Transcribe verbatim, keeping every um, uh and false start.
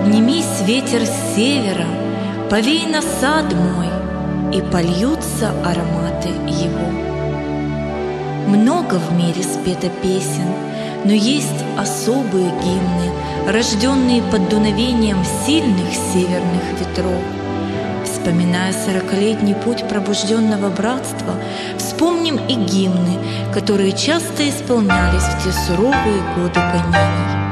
Поднимись, ветер с севера, повей на сад мой, и польются ароматы его. Много в мире спето песен, но есть особые гимны, рожденные под дуновением сильных северных ветров. Вспоминая сорокалетний путь пробужденного братства, вспомним и гимны, которые часто исполнялись в те суровые годы гонений.